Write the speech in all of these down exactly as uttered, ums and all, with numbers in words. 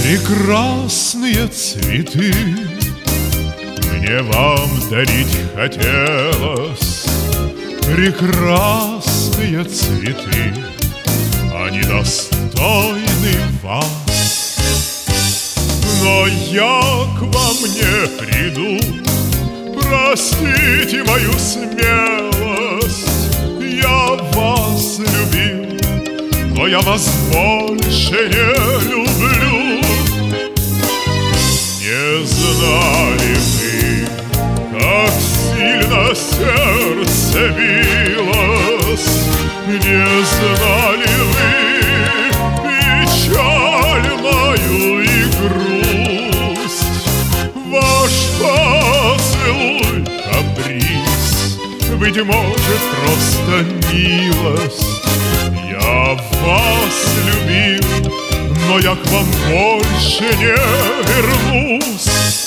Прекрасные цветы мне вам дарить хотелось. Прекрасные цветы, они достойны вас. Но я к вам не приду, простите мою смелость. Я вас любил, но я вас больше не люблю. Не знали вы, как сильно сердце билось. Не знали вы печаль мою и грусть. Ваш поцелуй каприз, быть может, просто милость. Я вас любил, но я к вам больше не вернусь.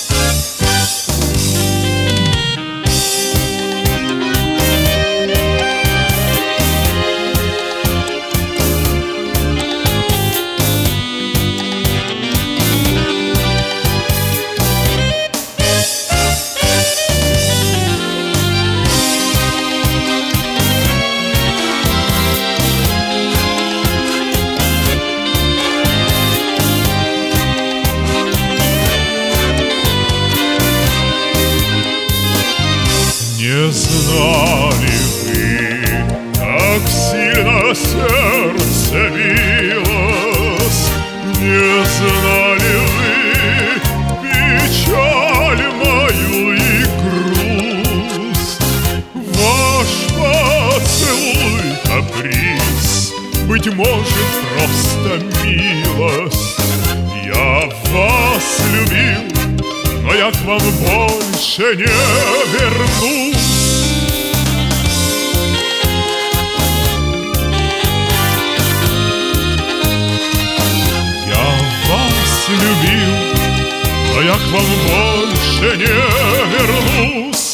Не знали вы, как сильно сердце билось. Не знали вы печаль мою и грусть. Ваш поцелуй каприз, быть может, просто милость. Я вас любил, но я к вам больше не вернусь. Я вас любил, но я к вам больше не вернусь.